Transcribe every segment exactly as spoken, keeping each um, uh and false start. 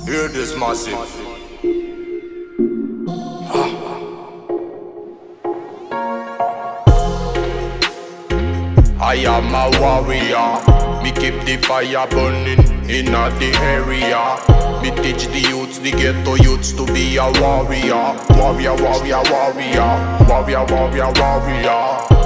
Hear this massive. I am a warrior. Me keep the fire burning in the area. Me teach the youths, the ghetto youths to be a warrior. Warrior, warrior, warrior. Warrior, warrior, warrior.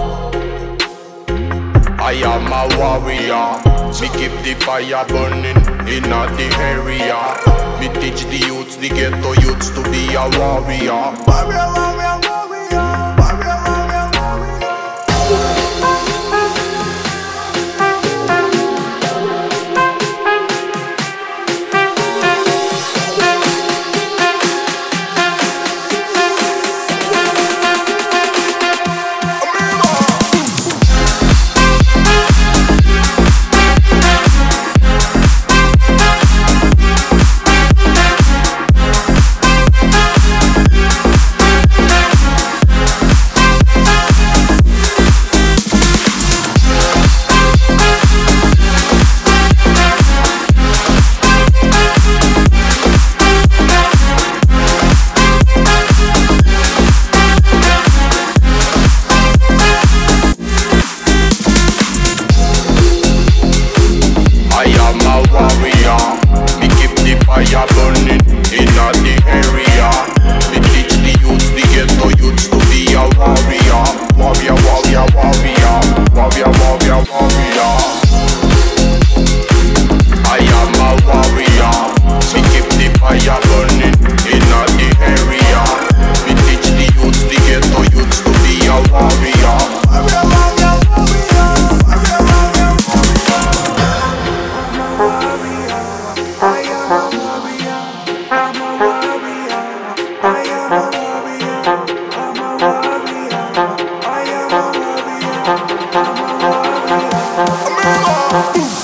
I am a warrior. Me keep the fire burning in the area. Me teach the youths, the ghetto youths to be a warrior. Warrior, warrior, warrior. Warrior, warrior, warrior. Fire burning in the area. Me teach the youths, the ghetto youths to be a warrior. Warrior, warrior, warrior. Warrior, warrior, warrior. I am a warrior. Me keep the fire burning in the area. Me teach the youths, the ghetto youths to be a warrior. Warrior, warrior, warrior. Warrior, warrior, warrior. I am a warrior. I'm a warrior. I am a warrior. I'm a warrior. I am a warrior. I'm a warrior.